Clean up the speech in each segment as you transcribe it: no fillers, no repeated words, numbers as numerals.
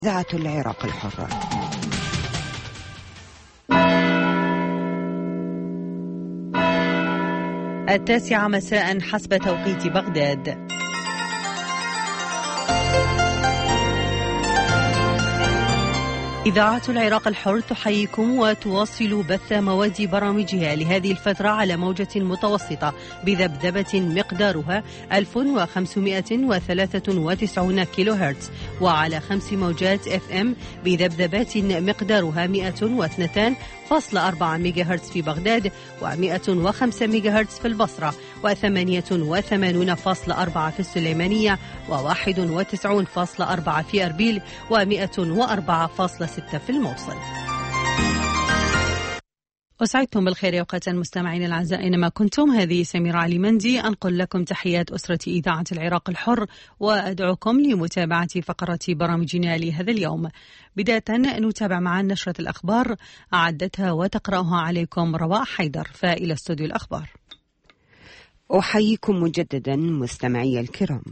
إذاعة العراق الحرة. التاسعة مساء حسب توقيت بغداد. إذاعة العراق الحر تحييكم وتواصل بث مواد برامجها لهذه الفترة على موجة متوسطة بذبذبة مقدارها 1593 كيلو هرتز، وعلى 5 موجات FM بذبذبات مقدارها 102.4 ميجا هرتز في بغداد، و105 ميجا هرتز في البصرة، و88.4 في السليمانية، و91.4 في أربيل، و104.6 في الموصل. أسعدتم بالخير أوقات المستمعين الأعزاء أينما كنتم. هذه سميرة علي مندي أنقل لكم تحيات أسرة إذاعة العراق الحر، وأدعوكم لمتابعة فقرات برامجنا لهذا اليوم. بداية نتابع معا نشرة الأخبار أعدتها وتقرأها عليكم رواء حيدر، فإلى استوديو الأخبار. أحييكم مجددا مستمعي الكرام.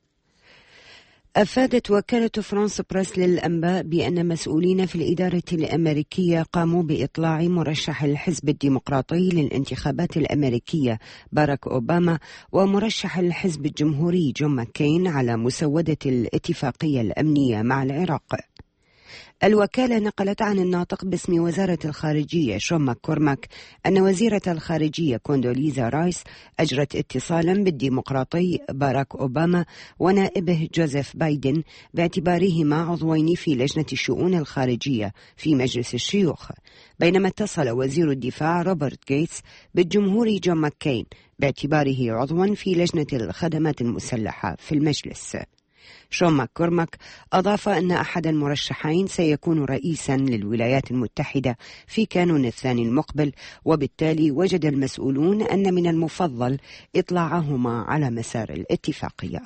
أفادت وكالة فرانس بريس للأنباء بأن مسؤولين في الإدارة الأمريكية قاموا بإطلاع مرشح الحزب الديمقراطي للانتخابات الأمريكية باراك أوباما ومرشح الحزب الجمهوري جون ماكين على مسودة الاتفاقية الأمنية مع العراق. الوكالة نقلت عن الناطق باسم وزارة الخارجية شون ماككورماك أن وزيرة الخارجية كوندوليزا رايس أجرت اتصالا بالديمقراطي باراك أوباما ونائبه جوزيف بايدن باعتبارهما عضوين في لجنة الشؤون الخارجية في مجلس الشيوخ، بينما اتصل وزير الدفاع روبرت غيتس بالجمهوري جون ماككين باعتباره عضوا في لجنة الخدمات المسلحة في المجلس. شون ماككورماك أضاف أن أحد المرشحين سيكون رئيسا للولايات المتحدة في كانون الثاني المقبل، وبالتالي وجد المسؤولون أن من المفضل إطلاعهما على مسار الاتفاقية.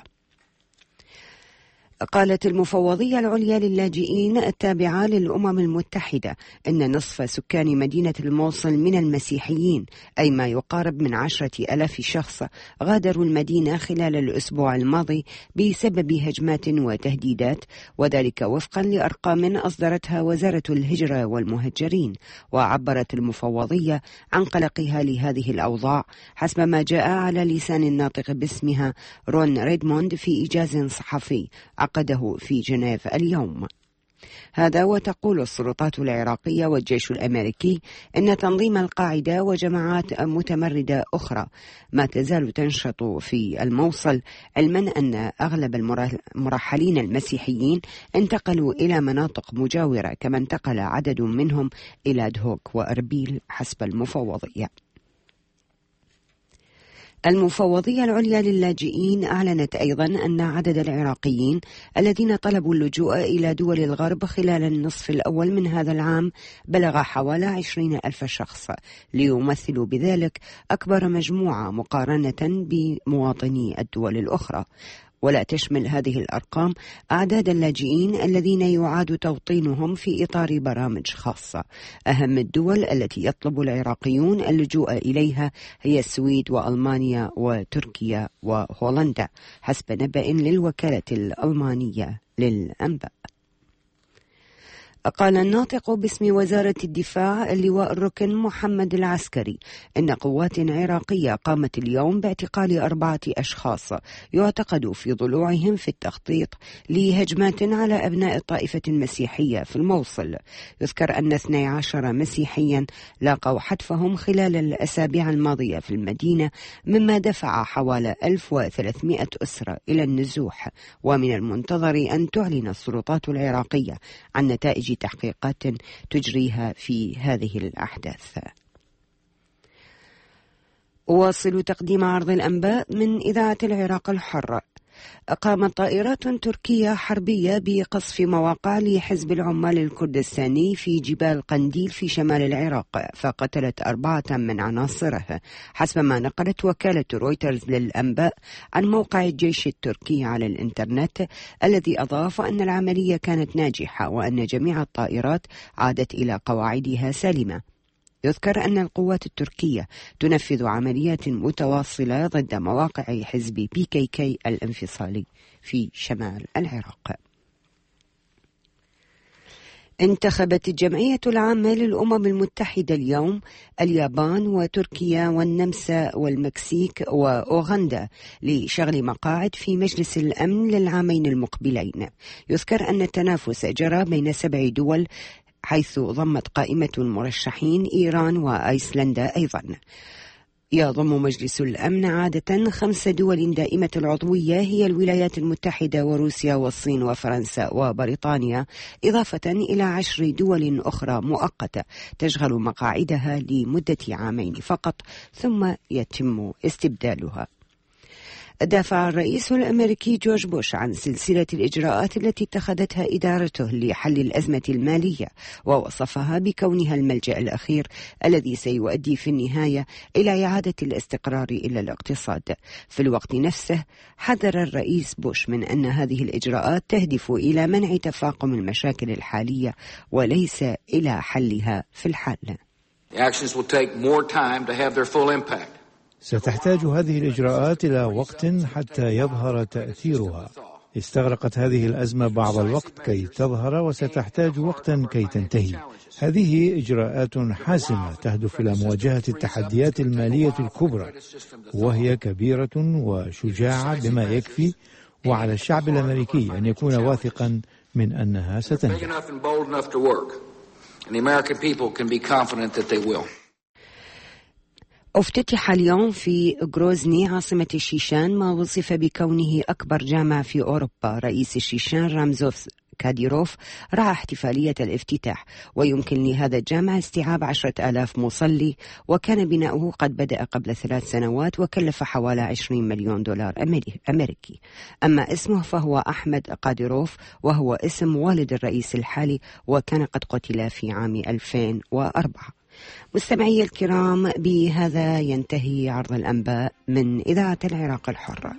قالت المفوضية العليا للاجئين التابعة للأمم المتحدة إن نصف سكان مدينة الموصل من المسيحيين، أي ما يقارب من 10,000 شخص، غادروا المدينة خلال الأسبوع الماضي بسبب هجمات وتهديدات، وذلك وفقا لأرقام أصدرتها وزارة الهجرة والمهجرين. وعبرت المفوضية عن قلقها لهذه الأوضاع حسب ما جاء على لسان الناطق باسمها رون ريدموند في إيجاز صحفي عقده في جنيف اليوم. هذا وتقول السلطات العراقية والجيش الأمريكي إن تنظيم القاعدة وجماعات متمردة أخرى ما تزال تنشط في الموصل، علما أن أغلب المرحلين المسيحيين انتقلوا إلى مناطق مجاورة، كما انتقل عدد منهم إلى دهوك وأربيل حسب المفوضية. المفوضية العليا للاجئين أعلنت أيضا أن عدد العراقيين الذين طلبوا اللجوء إلى دول الغرب خلال النصف الأول من هذا العام بلغ حوالي 20,000 شخص، ليمثلوا بذلك أكبر مجموعة مقارنة بمواطني الدول الأخرى. ولا تشمل هذه الأرقام أعداد اللاجئين الذين يعاد توطينهم في إطار برامج خاصة. أهم الدول التي يطلب العراقيون اللجوء إليها هي السويد وألمانيا وتركيا وهولندا حسب نبأ للوكالة الألمانية للأنباء. قال الناطق باسم وزارة الدفاع اللواء الركن محمد العسكري إن قوات عراقية قامت اليوم باعتقال 4 أشخاص يعتقد في ضلوعهم في التخطيط لهجمات على أبناء الطائفة المسيحية في الموصل. يذكر أن 12 مسيحيا لاقوا حتفهم خلال الأسابيع الماضية في المدينة، مما دفع حوالي 1300 أسرة إلى النزوح. ومن المنتظر أن تعلن السلطات العراقية عن نتائج تحقيقات تجريها في هذه الأحداث. أواصل تقديم عرض الأنباء من إذاعة العراق الحر. قامت طائرات تركية حربية بقصف مواقع لحزب العمال الكردستاني في جبال قنديل في شمال العراق، فقتلت 4 من عناصره حسب ما نقلت وكالة رويترز للأنباء عن موقع الجيش التركي على الإنترنت، الذي أضاف أن العملية كانت ناجحة وأن جميع الطائرات عادت إلى قواعدها سالمة. يذكر أن القوات التركية تنفذ عمليات متواصلة ضد مواقع حزب PKK الانفصالي في شمال العراق. انتخبت الجمعية العامة للأمم المتحدة اليوم اليابان وتركيا والنمسا والمكسيك وأوغندا لشغل مقاعد في مجلس الأمن للعامين المقبلين. يذكر أن التنافس جرى بين 7 دول، حيث ضمت قائمة المرشحين إيران وأيسلندا أيضا. يضم مجلس الأمن عادة 5 دول دائمة العضوية هي الولايات المتحدة وروسيا والصين وفرنسا وبريطانيا، إضافة إلى 10 دول أخرى مؤقتة تشغل مقاعدها لمدة 2 عام فقط ثم يتم استبدالها. دافع الرئيس الأمريكي جورج بوش عن سلسلة الإجراءات التي اتخذتها إدارته لحل الأزمة المالية، ووصفها بكونها الملجأ الأخير الذي سيؤدي في النهاية إلى إعادة الاستقرار إلى الاقتصاد. في الوقت نفسه حذر الرئيس بوش من أن هذه الإجراءات تهدف إلى منع تفاقم المشاكل الحالية وليس إلى حلها في الحال. ستحتاج هذه الإجراءات إلى وقت حتى يظهر تأثيرها. استغرقت هذه الأزمة بعض الوقت كي تظهر وستحتاج وقتا كي تنتهي. هذه إجراءات حاسمة تهدف إلى مواجهة التحديات المالية الكبرى، وهي كبيرة وشجاعة بما يكفي، وعلى الشعب الأمريكي أن يكون واثقا من أنها ستنجح. افتتح اليوم في غروزني عاصمة الشيشان ما وصف بكونه أكبر جامع في أوروبا. رئيس الشيشان رامزوف كاديروف رعى احتفالية الافتتاح، ويمكن لهذا الجامع استيعاب 10,000 مصلي، وكان بناؤه قد بدأ قبل 3 سنوات وكلف حوالي 20 مليون دولار أمريكي. أما اسمه فهو أحمد قاديروف، وهو اسم والد الرئيس الحالي، وكان قد قتل في عام 2004. مستمعي الكرام، بهذا ينتهي عرض الأنباء من إذاعة العراق الحرة.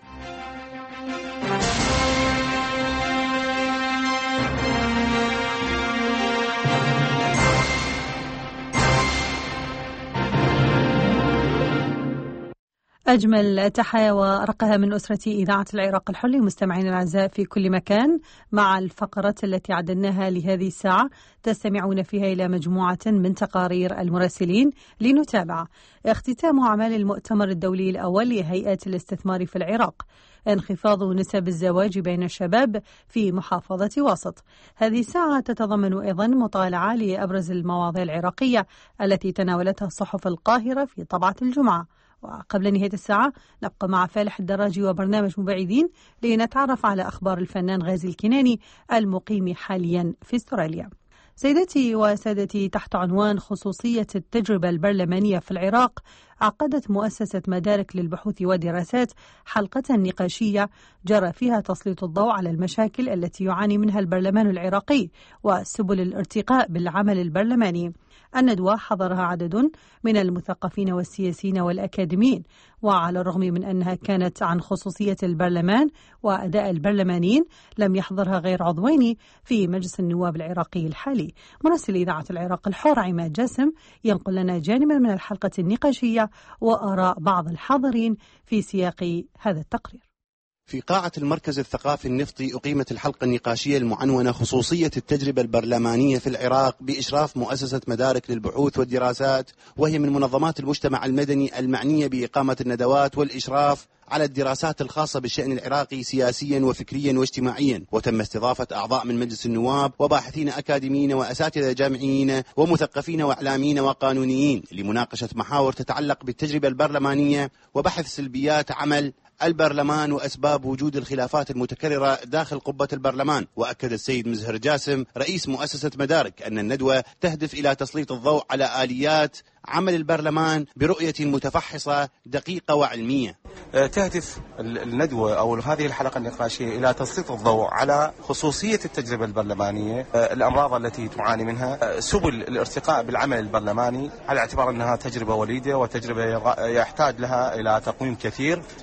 أجمل تحايا ورقها من أسرة إذاعة العراق الحر لمستمعين الأعزاء في كل مكان، مع الفقرة التي عددناها لهذه الساعة تستمعون فيها إلى مجموعة من تقارير المراسلين لنتابع اختتام أعمال المؤتمر الدولي الأول لهيئة الاستثمار في العراق، انخفاض نسب الزواج بين الشباب في محافظة واسط. هذه الساعة تتضمن أيضا مطالعة لأبرز المواضيع العراقية التي تناولتها صحف القاهرة في طبعة الجمعة. وقبل نهاية الساعة نبقى مع فالح الدراجي وبرنامج مبعدين لنتعرف على أخبار الفنان غازي الكناني المقيم حاليا في استراليا. سيداتي وسادتي، تحت عنوان خصوصية التجربة البرلمانية في العراق، عقدت مؤسسة مدارك للبحوث والدراسات حلقة نقاشية جرى فيها تسليط الضوء على المشاكل التي يعاني منها البرلمان العراقي وسبل الارتقاء بالعمل البرلماني. الندوة حضرها عدد من المثقفين والسياسيين والأكاديميين، وعلى الرغم من أنها كانت عن خصوصية البرلمان وأداء البرلمانيين لم يحضرها غير عضوين في مجلس النواب العراقي الحالي. مراسل إذاعة العراق الحر عماد جاسم ينقل لنا جانبا من الحلقة النقاشية وآراء بعض الحاضرين في سياق هذا التقرير. في قاعة المركز الثقافي النفطي أقيمت الحلقة النقاشية المعنونة خصوصية التجربة البرلمانية في العراق بإشراف مؤسسة مدارك للبحوث والدراسات، وهي من منظمات المجتمع المدني المعنية بإقامة الندوات والإشراف على الدراسات الخاصة بالشأن العراقي سياسيا وفكريا واجتماعيا. وتم استضافة أعضاء من مجلس النواب وباحثين أكاديميين وأساتذة جامعيين ومثقفين وإعلاميين وقانونيين لمناقشة محاور تتعلق بالتجربة البرلمانية وبحث سلبيات عمل البرلمان وأسباب وجود الخلافات المتكررة داخل قبة البرلمان. وأكد السيد مزهر جاسم رئيس مؤسسة مدارك أن الندوة تهدف إلى تسليط الضوء على آليات عمل البرلمان برؤية متفحصة دقيقة وعلمية. تهدف الندوة أو هذه الحلقة النقاشية إلى تسليط الضوء على خصوصية التجربة البرلمانية، الأمراض التي تعاني منها، سبل الارتقاء بالعمل البرلماني، على اعتبار أنها تجربة وليدة وتجربة يحتاج لها إلى تقويم كثير. اشترك فيها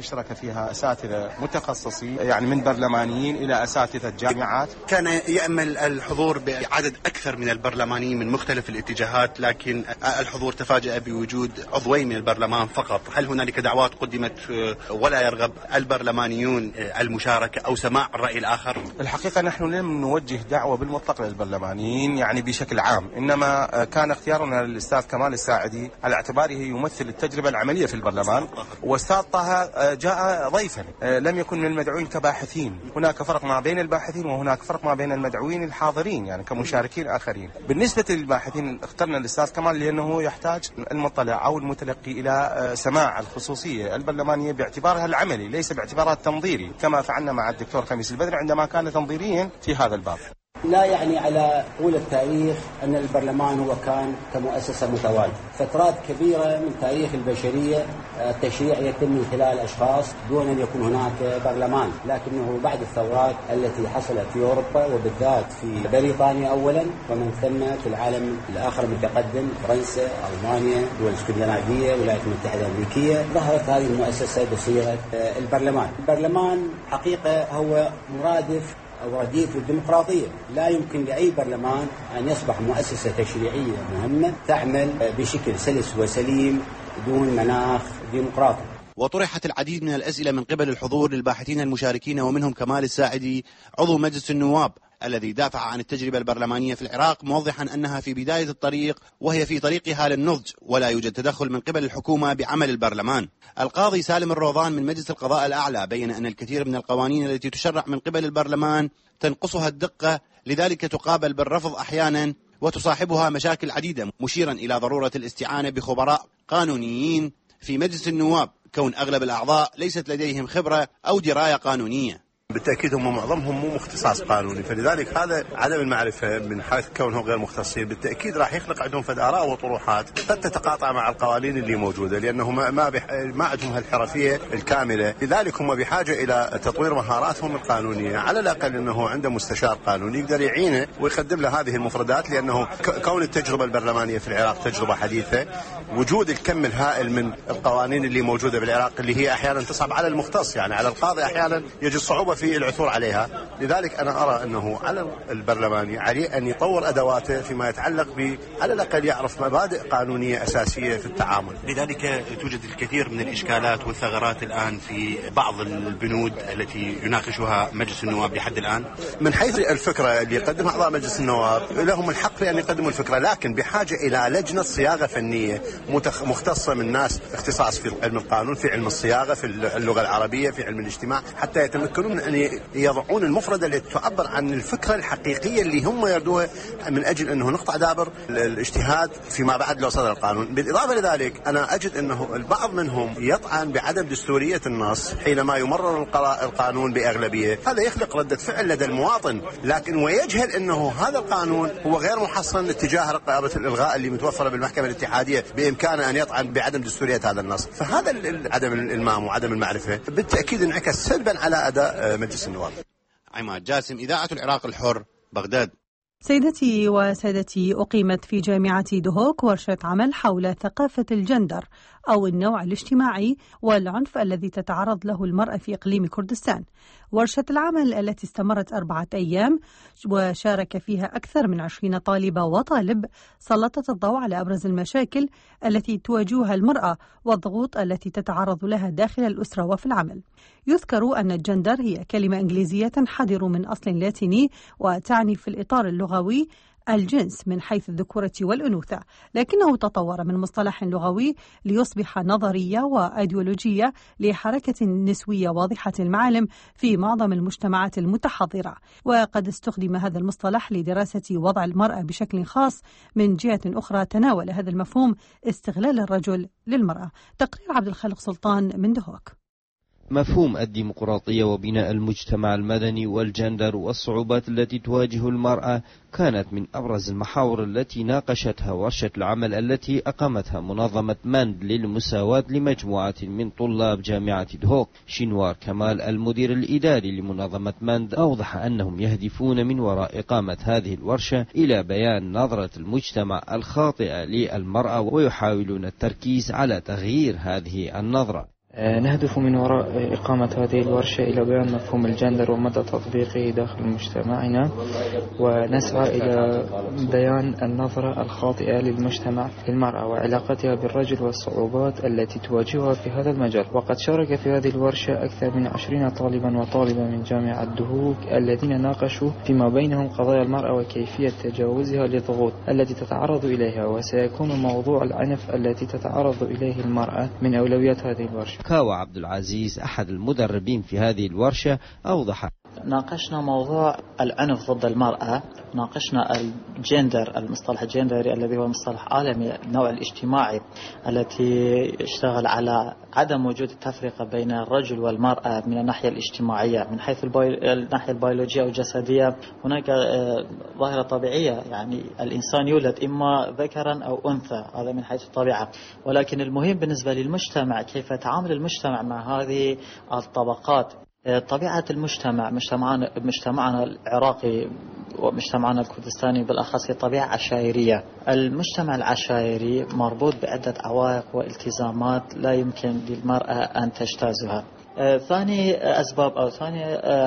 فيها أساتذة متخصصين يعني من برلمانيين إلى أساتذة جامعات. كان يأمل الحضور بعدد أكثر من البرلمانيين من مختلف الاتجاهات، لكن الحضور تفاجأ بوجود عضوين من البرلمان فقط. هل هنالك دعوات قدمت ولا يرغب البرلمانيون المشاركة أو سماع الرأي الآخر؟ الحقيقة نحن لم نوجه دعوة بالمطلق للبرلمانيين يعني بشكل عام، إنما كان اختيارنا للأستاذ كمال الساعدي على اعتباره يمثل التجربة العملية في البرلمان، والأستاذ طه جاء ضيفا لم يكن من المدعوين كباحثين. هناك فرق ما بين الباحثين وهناك فرق ما بين المدعوين الحاضرين يعني كمشاركين آخرين. بالنسبة للباحثين اخترنا الأستاذ كمال لأنه يحتاج المطلع أو المتلقي إلى سماع الخصوصية البرلمانية باعتبارها العملي ليس باعتبارها التنظيري، كما فعلنا مع الدكتور خميس البدري عندما كان تنظيريا في هذا الباب. لا يعني على طول التاريخ أن البرلمان هو كان كمؤسسة متواجد. فترات كبيرة من تاريخ البشرية التشريع يتم من خلال أشخاص دون أن يكون هناك برلمان، لكنه بعد الثورات التي حصلت في أوروبا وبالذات في بريطانيا أولا ومن ثم في العالم الآخر المتقدم فرنسا، ألمانيا، دول الاسكندنافية، الولايات المتحدة الأمريكية، ظهرت هذه المؤسسة بصيغة البرلمان. البرلمان حقيقة هو مرادف أو رديف الديمقراطية. لا يمكن لأي برلمان أن يصبح مؤسسة تشريعية مهمة تعمل بشكل سلس وسليم دون مناخ ديمقراطي. وطرحت العديد من الأسئلة من قبل الحضور للباحثين المشاركين ومنهم كمال الساعدي عضو مجلس النواب الذي دافع عن التجربة البرلمانية في العراق، موضحا أنها في بداية الطريق وهي في طريقها للنضج ولا يوجد تدخل من قبل الحكومة بعمل البرلمان. القاضي سالم الروضان من مجلس القضاء الأعلى بين أن الكثير من القوانين التي تشرع من قبل البرلمان تنقصها الدقة، لذلك تقابل بالرفض أحيانا وتصاحبها مشاكل عديدة، مشيرا إلى ضرورة الاستعانة بخبراء قانونيين في مجلس النواب كون أغلب الأعضاء ليست لديهم خبرة أو دراية قانونية. بالتأكيد هم معظمهم مو مختصاص قانوني، فلذلك هذا عدم المعرفة من حيث كونهم غير مختصين بالتأكيد راح يخلق عندهم فد آراء وطروحات قد تتقاطع مع القوانين اللي موجودة، لأنهم ما عندهم هالحرفية الكاملة. لذلك هم بحاجة إلى تطوير مهاراتهم القانونية، على الأقل أنه عنده مستشار قانوني يقدر يعينه ويقدم له هذه المفردات، لأنه كون التجربة البرلمانية في العراق تجربة حديثة، وجود الكم الهائل من القوانين اللي موجودة بالعراق اللي هي أحيانا تصعب على المختص، يعني على القاضي أحيانا يجد صعوبة في العثور عليها. لذلك أنا أرى أنه على البرلماني عليه أن يطور أدواته فيما يتعلق على الأقل يعرف مبادئ قانونية أساسية في التعامل. لذلك توجد الكثير من الإشكالات والثغرات الآن في بعض البنود التي يناقشها مجلس النواب لحد الآن. من حيث الفكرة اللي يقدمها أعضاء مجلس النواب لهم الحق في أن يقدموا الفكرة، لكن بحاجة إلى لجنة صياغة فنية مختصة من ناس اختصاص في علم القانون، في علم الصياغة، في اللغة العربية، في علم الاجتماع، حتى يتمكنون من أن يضعون المفردة التي تعبر عن الفكرة الحقيقية اللي هم يردوها من أجل أنه نقطع دابر الاجتهاد فيما بعد لو صدر القانون. بالإضافة لذلك أنا أجد أنه البعض منهم يطعن بعدم دستورية النص حينما يمرر القانون بأغلبية. هذا يخلق ردة فعل لدى المواطن، لكن ويجهل أنه هذا القانون هو غير محصن اتجاه رقابة الإلغاء اللي متوفرة بالمحكمة الاتحادية، بإمكانه أن يطعن بعدم دستورية هذا النص. فهذا عدم الإلمام وعدم المعرفة بالتأكيد انعكس سلبا على أداء مجلس النواب. عماد جاسم، إذاعة العراق الحر، بغداد. سيدتي وسادتي، أقيمت في جامعة دهوك ورشة عمل حول ثقافة الجندر أو النوع الاجتماعي والعنف الذي تتعرض له المرأة في إقليم كردستان. ورشة العمل التي استمرت 4 أيام وشارك فيها أكثر من 20 طالبة وطالب سلطت الضوء على أبرز المشاكل التي تواجهها المرأة والضغوط التي تتعرض لها داخل الأسرة وفي العمل. يذكر أن الجندر هي كلمة إنجليزية تنحدر من أصل لاتيني وتعني في الإطار اللغوي الجنس من حيث الذكورة والأنوثة، لكنه تطور من مصطلح لغوي ليصبح نظرية وأيديولوجية لحركة نسوية واضحة المعالم في معظم المجتمعات المتحضرة. وقد استخدم هذا المصطلح لدراسة وضع المرأة بشكل خاص، من جهة أخرى تناول هذا المفهوم استغلال الرجل للمرأة. تقرير عبد الخالق سلطان من دهوك. مفهوم الديمقراطية وبناء المجتمع المدني والجندر والصعوبات التي تواجه المرأة كانت من أبرز المحاور التي ناقشتها ورشة العمل التي أقامتها منظمة ماند للمساواة لمجموعة من طلاب جامعة دهوك. شنوار كمال المدير الإداري لمنظمة ماند أوضح أنهم يهدفون من وراء إقامة هذه الورشة إلى بيان نظرة المجتمع الخاطئة للمرأة ويحاولون التركيز على تغيير هذه النظرة. نهدف من وراء إقامة هذه الورشة إلى بيان مفهوم الجندر ومدى تطبيقه داخل مجتمعنا، ونسعى إلى بيان النظرة الخاطئة للمجتمع للمرأة وعلاقتها بالرجل والصعوبات التي تواجهها في هذا المجال. وقد شارك في هذه الورشة أكثر من 20 طالبا وطالبة من جامعة دهوك الذين ناقشوا فيما بينهم قضايا المرأة وكيفية تجاوزها للضغوط التي تتعرض إليها، وسيكون موضوع العنف التي تتعرض إليه المرأة من أولويات هذه الورشة. كاوى عبد العزيز أحد المدربين في هذه الورشة أوضح: ناقشنا موضوع العنف ضد المرأة، ناقشنا الجندر، المصطلح الجندري الذي هو مصطلح عالمي، النوع الاجتماعي التي يشتغل على عدم وجود التفرقة بين الرجل والمرأة من الناحية الاجتماعية. من حيث الناحية البيولوجية أو الجسدية هناك ظاهرة طبيعية، يعني الإنسان يولد إما ذكرا أو أنثى، هذا من حيث الطبيعة، ولكن المهم بالنسبة للمجتمع كيف يتعامل المجتمع مع هذه الطبقات. طبيعة المجتمع، مجتمعنا العراقي ومجتمعنا الكردستاني بالأخص هي طبيعة عشائرية. المجتمع العشائري مربوط بعدة عوائق والتزامات لا يمكن للمرأة أن تجتازها. ثاني أسباب أو ثاني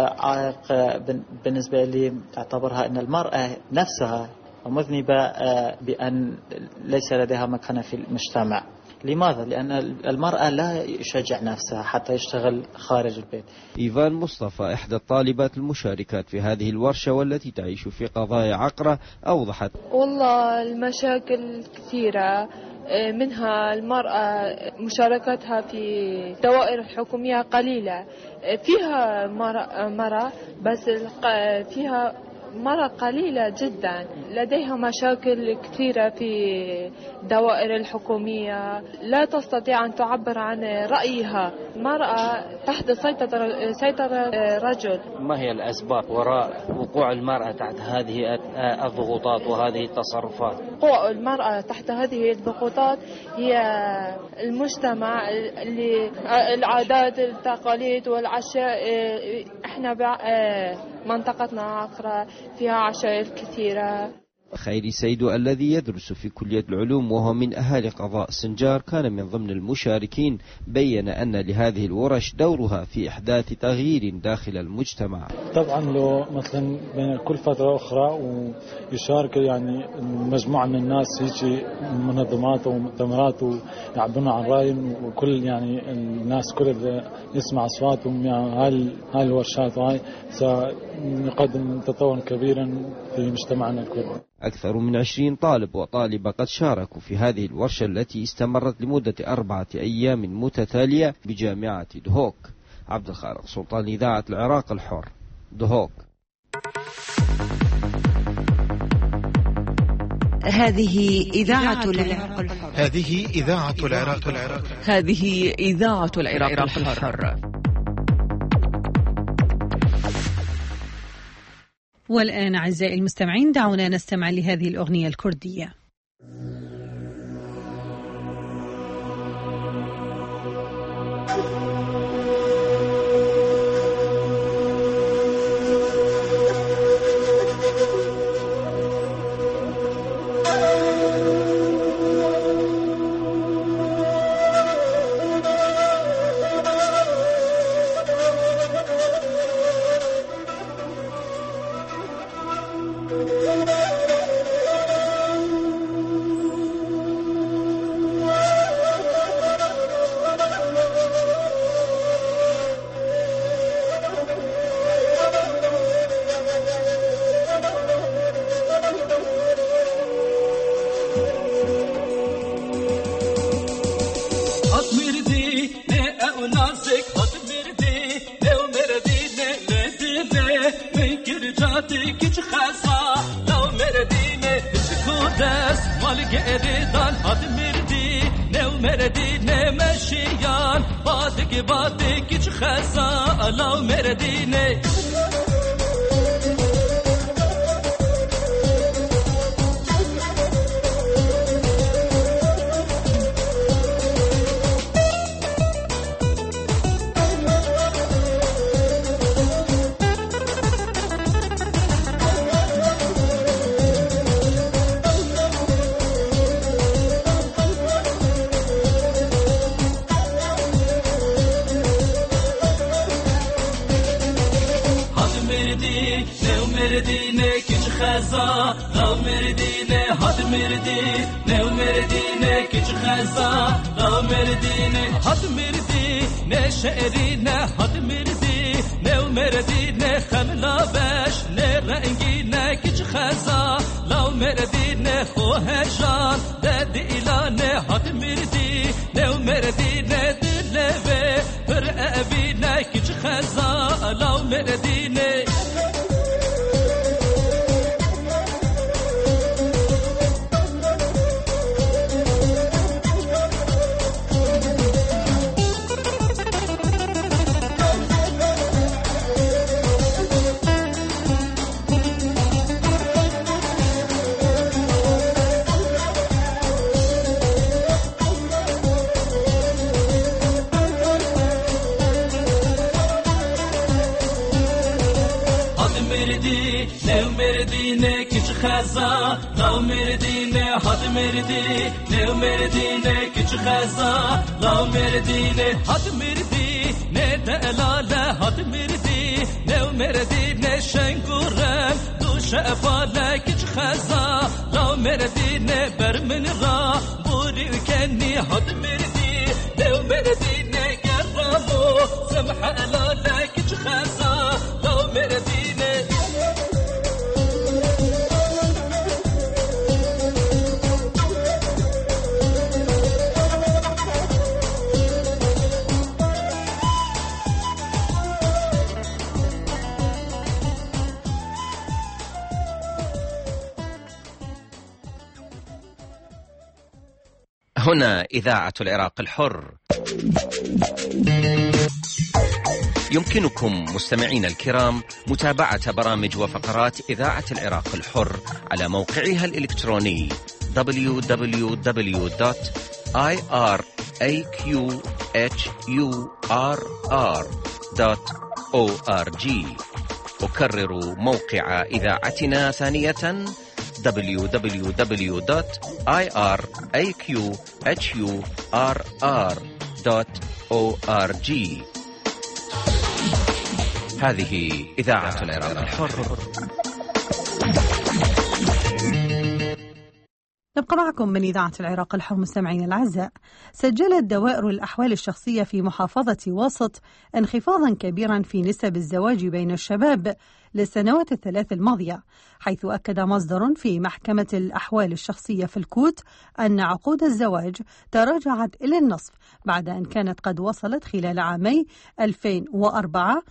عائق بالنسبة لي أعتبرها أن المرأة نفسها مذنبة بأن ليس لديها مكانة في المجتمع. لماذا؟ لأن المرأة لا يشجع نفسها حتى يشتغل خارج البيت. إيفان مصطفى إحدى الطالبات المشاركات في هذه الورشة والتي تعيش في قضايا عقرة أوضحت: والله المشاكل كثيرة، منها المرأة مشاركتها في الدوائر الحكومية قليلة، فيها مرأة بس فيها مرة قليلة جدا، لديها مشاكل كثيرة في الدوائر الحكومية، لا تستطيع أن تعبر عن رأيها. مرأة تحت سيطرة رجل. ما هي الأسباب وراء وقوع المرأة تحت هذه الضغوطات وهذه التصرفات؟ وقوع المرأة تحت هذه الضغوطات هي المجتمع اللي العادات التقاليد والعشاء. احنا منطقتنا عقرة فيها عشائر كثيرة. خيري سيدو الذي يدرس في كلية العلوم وهو من أهالي قضاء سنجار كان من ضمن المشاركين، بيّن أن لهذه الورش دورها في إحداث تغيير داخل المجتمع. طبعا لو مثلا بين كل فترة أخرى ويشارك يعني مجموعة من الناس هيك منظمات ومؤتمرات ويعبرون عن رأيهم، وكل يعني الناس كل يسمع أصواتهم، يعني هاي الورشات وهاي سيقدم تطورا كبيرا في مجتمعنا الكردي. أكثر من 20 طالب وطالبة قد شاركوا في هذه الورشة التي استمرت لمدة 4 أيام متتالية بجامعة دهوك. عبد الخالق سلطان، إذاعة العراق الحر، دهوك. هذه إذاعة العراق الحر. هذه إذاعة العراق الحر. هذه إذاعة العراق الحر. والآن أعزائي المستمعين دعونا نستمع لهذه الأغنية الكردية. خزا لو مردينه هاد مردينه ومردينه كيش خزا لو مردينه هاد مردينه شعرينه هاد مردينه ومردينه خملا باش نرنجينه كيش خزا لو مردينه خوهجان دد إلانه هاد مردينه ومردينه دلبه برأبينه كيش خزا لو مردينه مردينه كيش خزا لو مردينه هاد مردينه ومردينه كيش خزا لو مردينه هاد مردينه دلاله هاد مردينه ومردينه شنگورم دوش افاله كيش خزا لو مردينه برمن را بوري وكني هاد مردينه ومردينه قربو سمح الاله كيش خزا لو مردينه هنا إذاعة العراق الحر. يمكنكم مستمعين الكرام متابعة برامج وفقرات إذاعة العراق الحر على موقعها الإلكتروني www.iraqhurr.org. أكرر موقع إذاعتنا ثانية www.iraqhurr.org. هذه إذاعة العراق الحر. نبقى معكم من إذاعة العراق الحر مستمعين الأعزاء. سجلت دوائر الأحوال الشخصية في محافظة واسط انخفاضا كبيرا في نسب الزواج بين الشباب للسنوات الثلاث الماضية، حيث أكد مصدر في محكمة الأحوال الشخصية في الكوت أن عقود الزواج تراجعت إلى النصف بعد أن كانت قد وصلت خلال عامي 2004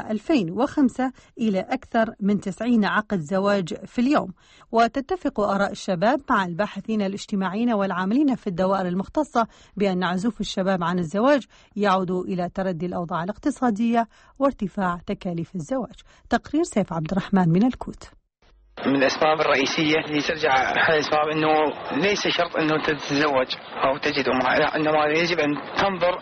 و2005 إلى أكثر من 90 عقد زواج في اليوم. وتتفق آراء الشباب مع الباحثين الاجتماعيين والعاملين في الدوائر المختصة بأن عزوف الشباب عن الزواج يعود إلى تردي الأوضاع الاقتصادية وارتفاع تكاليف الزواج. تقرير سيف عبد الرحمن من الكوت. من الأسباب الرئيسية اللي ترجع هذه الأسباب أنه ليس شرط أنه تتزوج أو تجد امرأة، لا، إنما يجب أن تنظر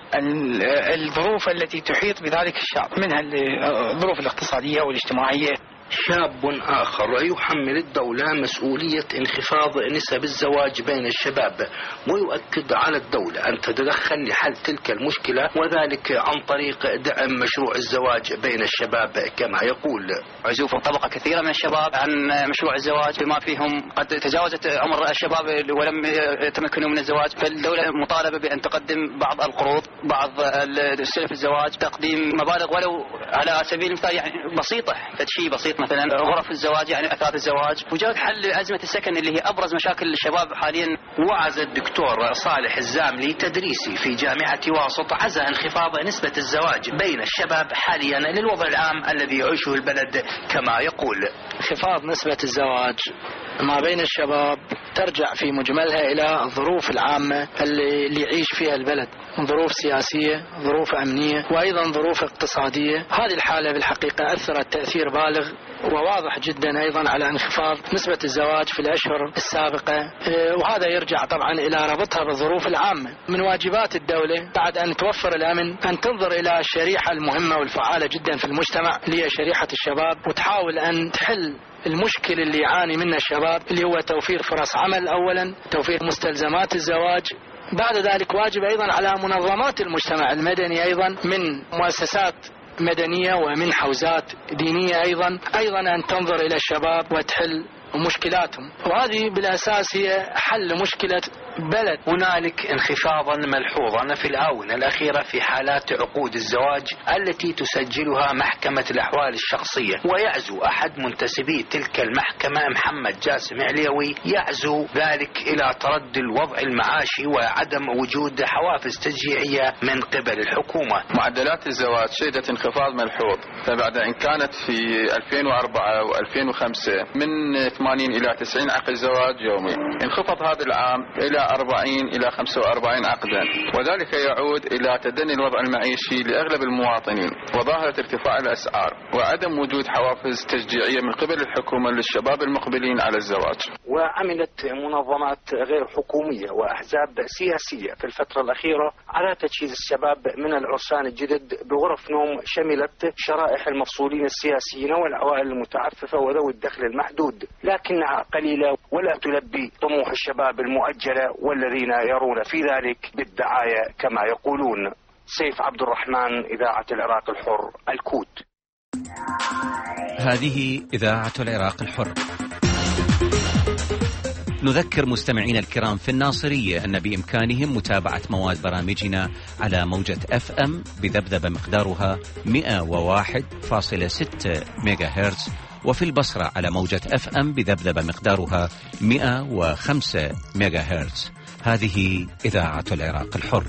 الظروف التي تحيط بذلك الشاب، منها الظروف الاقتصادية والاجتماعية. شاب آخر يحمل الدولة مسؤولية انخفاض نسب الزواج بين الشباب، ويؤكد على الدولة أن تتدخل لحل تلك المشكلة، وذلك عن طريق دعم مشروع الزواج بين الشباب. كما يقول: عزوف طبقة كثيرة من الشباب عن مشروع الزواج، بما فيهم قد تجاوزت عمر الشباب ولم يتمكنوا من الزواج، فالدولة مطالبة بأن تقدم بعض القروض، بعض السلف الزواج، تقديم مبالغ ولو على سبيل المثال يعني بسيطة، شيء بسيط مثلا غرف الزواج، يعني أثاث الزواج، وجاءت حل أزمة السكن اللي هي أبرز مشاكل الشباب حاليا. وعز الدكتور صالح الزاملي تدريسي في جامعة واسط عزا انخفاض نسبة الزواج بين الشباب حاليا للوضع العام الذي يعيشه البلد. كما يقول: انخفاض نسبة الزواج ما بين الشباب ترجع في مجملها إلى الظروف العامة اللي يعيش فيها البلد، ظروف سياسية، ظروف أمنية، وأيضا ظروف اقتصادية. هذه الحالة بالحقيقة أثرت تأثير بالغ وواضح جدا أيضا على انخفاض نسبة الزواج في الأشهر السابقة، وهذا يرجع طبعا إلى ربطها بالظروف العامة. من واجبات الدولة بعد أن توفر الأمن أن تنظر إلى الشريحة المهمة والفعالة جدا في المجتمع اللي هي شريحة الشباب، وتحاول أن تحل المشكل اللي يعاني منه الشباب، اللي هو توفير فرص عمل أولا، توفير مستلزمات الزواج. بعد ذلك واجب أيضا على منظمات المجتمع المدني أيضا من مؤسسات مدنية ومن حوزات دينية أيضا أن تنظر إلى الشباب وتحل ومشكلاتهم، وهذه بالأساس هي حل مشكلة بلد. هنالك انخفاضا ملحوظا في الآونة الأخيرة في حالات عقود الزواج التي تسجلها محكمة الأحوال الشخصية، ويعزو أحد منتسبي تلك المحكمة محمد جاسم عليوي يعزو ذلك إلى تردي الوضع المعاشي وعدم وجود حوافز تشجيعية من قبل الحكومة. معدلات الزواج شهدت انخفاض ملحوظ، فبعد أن كانت في 2004 و2005 من 80 إلى 90 عقد زواج يومي، انخفض هذا العام إلى 40 إلى 45 عقدا، وذلك يعود إلى تدني الوضع المعيشي لأغلب المواطنين وظاهرة ارتفاع الأسعار وعدم وجود حوافز تشجيعية من قبل الحكومة للشباب المقبلين على الزواج. وعملت منظمات غير حكومية وأحزاب سياسية في الفترة الأخيرة على تجهيز الشباب من العرسان الجدد بغرف نوم شملت شرائح المفصولين السياسيين والعوائل المتعففة وذوي الدخل المحدود، لكنها قليلة ولا تلبي طموح الشباب المؤجلة والذين يرون في ذلك بالدعاية كما يقولون. سيف عبد الرحمن، إذاعة العراق الحر، الكوت. هذه إذاعة العراق الحر. نذكر مستمعين الكرام في الناصرية أن بإمكانهم متابعة مواد برامجنا على موجة FM بذبذبة مقدارها 101.6 ميجا هرتز، وفي البصرة على موجة FM بذبذبة مقدارها 105 ميجا هرتز. هذه إذاعة العراق الحر.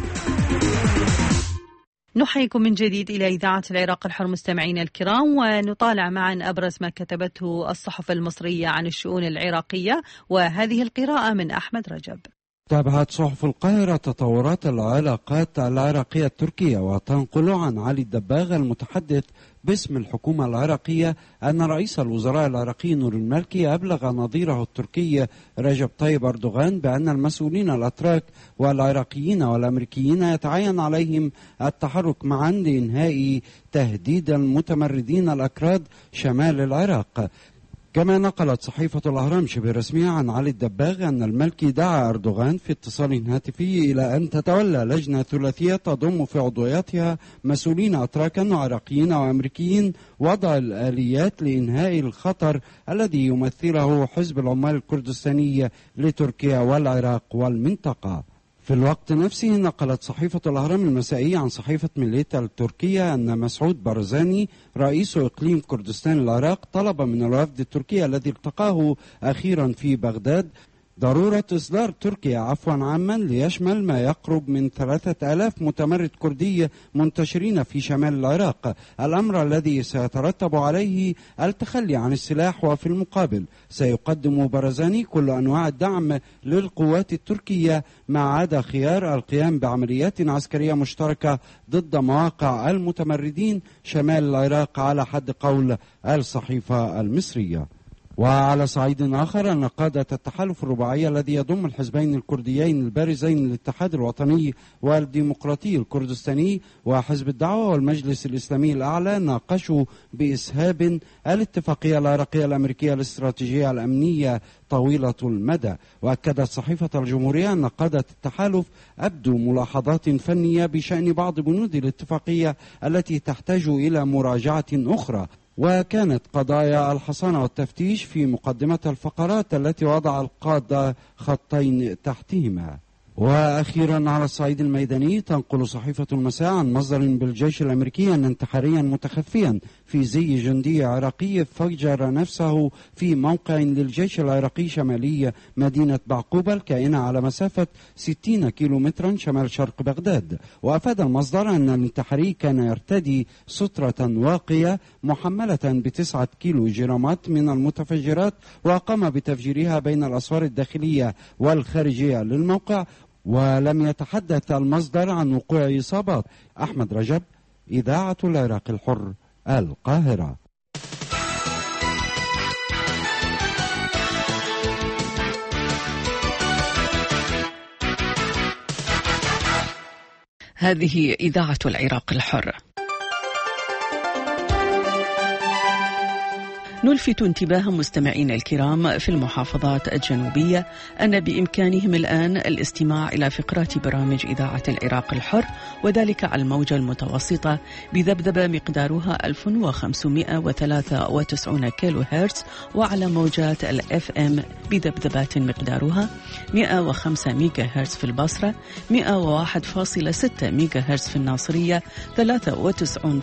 نحييكم من جديد إلى إذاعة العراق الحر مستمعينا الكرام، ونطالع معا أبرز ما كتبته الصحف المصرية عن الشؤون العراقية، وهذه القراءة من أحمد رجب. تابعت صحف القاهرة تطورات العلاقات العراقية التركية، وتنقل عن علي الدباغ المتحدث باسم الحكومة العراقية أن رئيس الوزراء العراقي نور المالكي أبلغ نظيره التركي رجب طيب أردوغان بأن المسؤولين الأتراك والعراقيين والأمريكيين يتعين عليهم التحرك معا لإنهاء تهديد المتمردين الأكراد شمال العراق. كما نقلت صحيفة الأهرام شبه رسمية عن علي الدباغ أن المالكي دعا أردوغان في اتصال هاتفي إلى أن تتولى لجنة ثلاثية تضم في عضوياتها مسؤولين أتراكا وعراقيين وأمريكيين وضع الآليات لإنهاء الخطر الذي يمثله حزب العمال الكردستاني لتركيا والعراق والمنطقة. في الوقت نفسه نقلت صحيفة الأهرام المسائية عن صحيفة ميليتا التركية أن مسعود برزاني رئيس إقليم كردستان العراق طلب من الوفد التركي الذي التقاه أخيرا في بغداد ضرورة إصدار تركيا عفوا عاما ليشمل ما يقرب من 3000 متمرد كردي منتشرين في شمال العراق، الأمر الذي سيترتب عليه التخلي عن السلاح، وفي المقابل سيقدم برزاني كل أنواع الدعم للقوات التركية ما عدا خيار القيام بعمليات عسكرية مشتركة ضد مواقع المتمردين شمال العراق على حد قول الصحيفة المصرية. وعلى صعيد آخر أن قادة التحالف الرباعي الذي يضم الحزبين الكرديين البارزين الاتحاد الوطني والديمقراطي الكردستاني وحزب الدعوة والمجلس الإسلامي الأعلى ناقشوا بإسهاب الاتفاقية العراقية الأمريكية الاستراتيجية الأمنية طويلة المدى. وأكدت صحيفة الجمهورية أن قادة التحالف أبدوا ملاحظات فنية بشأن بعض بنود الاتفاقية التي تحتاج إلى مراجعة أخرى، وكانت قضايا الحصانة والتفتيش في مقدمة الفقرات التي وضع القادة خطين تحتهما. وأخيرا على الصعيد الميداني تنقل صحيفة المساء عن مصدر بالجيش الأمريكي أن انتحاريا متخفيا في زي جندي عراقي فجر نفسه في موقع للجيش العراقي شمالي مدينة بعقوبة الكائنة على مسافة 60 كيلومترا شمال شرق بغداد. وأفاد المصدر أن الانتحاري كان يرتدي سترة واقية محملة ب9 كيلو جرامات من المتفجرات، وقام بتفجيرها بين الأسوار الداخلية والخارجية للموقع، ولم يتحدث المصدر عن وقوع إصابات. أحمد رجب، إذاعة العراق الحر، القاهرة. هذه إذاعة العراق الحر. نلفت انتباه مستمعينا الكرام في المحافظات الجنوبية أن بإمكانهم الآن الاستماع إلى فقرات برامج إذاعة العراق الحر، وذلك على الموجة المتوسطة بذبذبة مقدارها 1593 كيلو هرتز، وعلى موجات الFM بذبذبات مقدارها 105 ميجا هرتز في البصرة، 101.6 ميجا هرتز في الناصرية،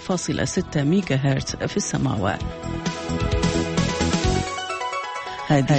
93.6 ميجا هرتز في السماوات. هذه